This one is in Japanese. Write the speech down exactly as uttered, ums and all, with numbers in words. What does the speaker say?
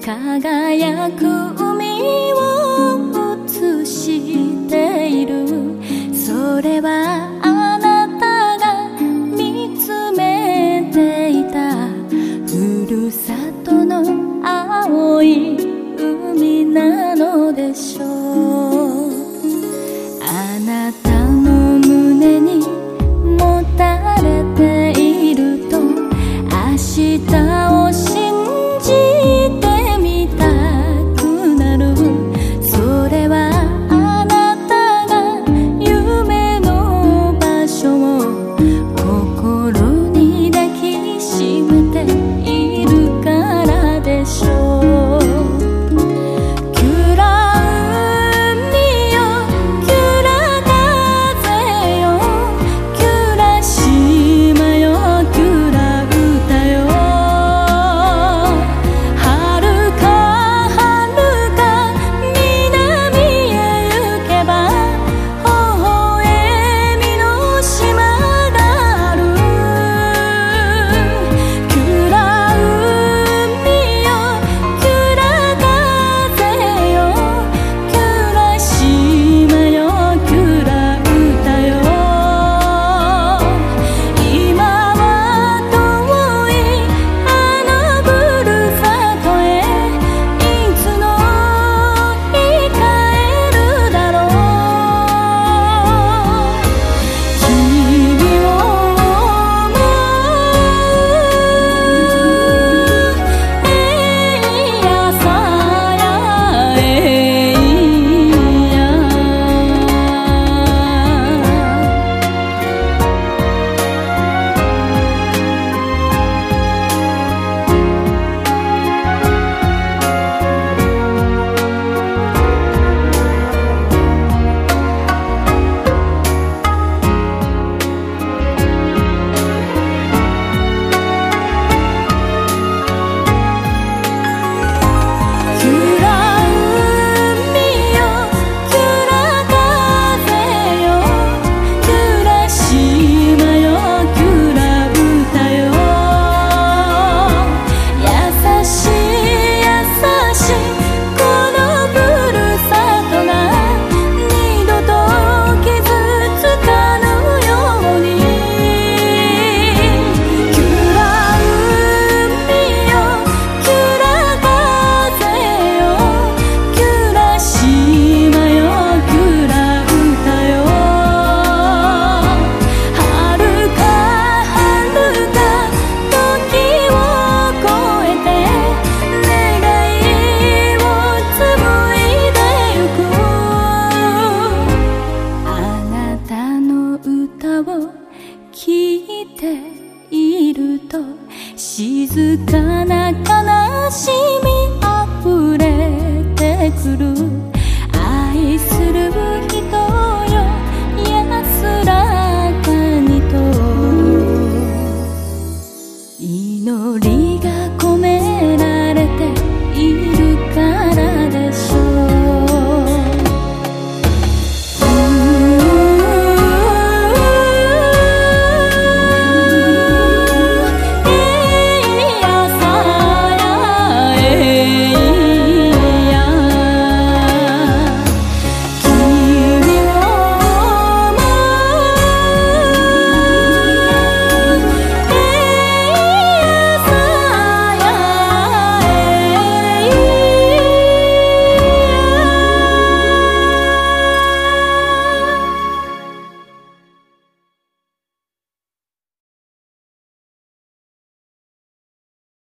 輝く海を映している。それはあなたが見つめていたふるさとの青い海なのでしょう。あなたの胸にもたれていると明日を信じてみたくなる。それはあなたが夢の場所を心に抱きしめているからでしょう。聞いていると静かな悲しみあふれてくる。